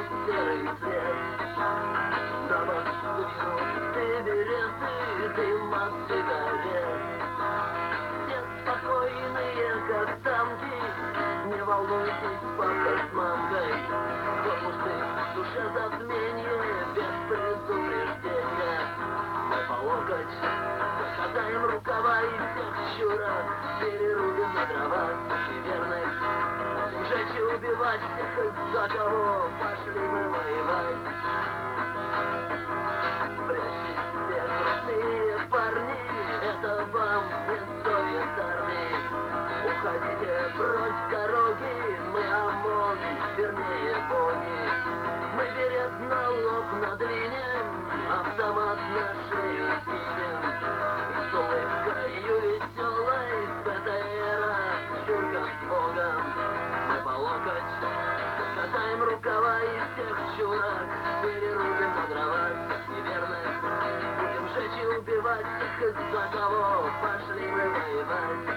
серый цвет. Запах вину, сигареты, дым от сигарет. Все спокойные, как самки, не волнуйтесь, папа с мамкой. Корпусы, душе затмение, без предупреждения. Мы по локоть закатаем рукава и всех чурок перерубим на дрова и верных. Будем жечь и убивать всех, из-за кого пошли мы воевать. Прячьтесь все крутые парни, это вам не совет армии. Уходите прочь с дороги, мы ОМОН, вернее боги. Мы берет на лоб надвинем, автомат на шею кинем. И с улыбкою веселой БТРа чурка с Богом. Мы по локоть закатаем рукава и всех чурок перерубим на дрова неверных. Будем жечь и убивать всех, из-за кого пошли мы воевать.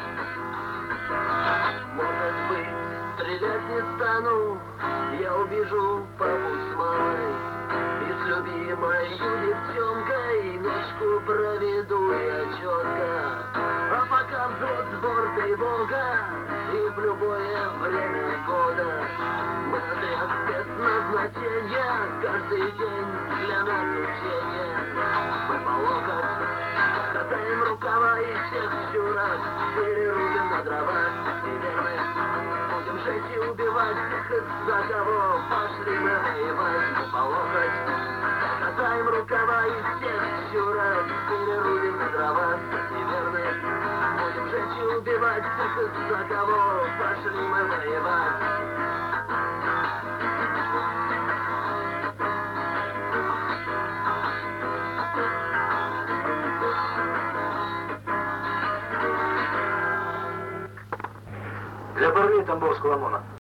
Может быть, стрелять не стану, я убежу папу с мамой. И с любимой девчонкой ночку проведу я четко. А пока взвод, сбор, тревога, и в любое время года мы отряд спецназначения, каждый день для нас учения. Мы по локоть закатаем рукава и всех чурок перерубим на дрова неверных. Будем жечь и убивать всех, из-за кого пошли мы воевать. Мы по локоть закатаем рукава и всех чурок перерубим на дрова неверных. Будем жечь и убивать всех, из-за кого пошли мы воевать. Для парней Тамбовского ОМОНа.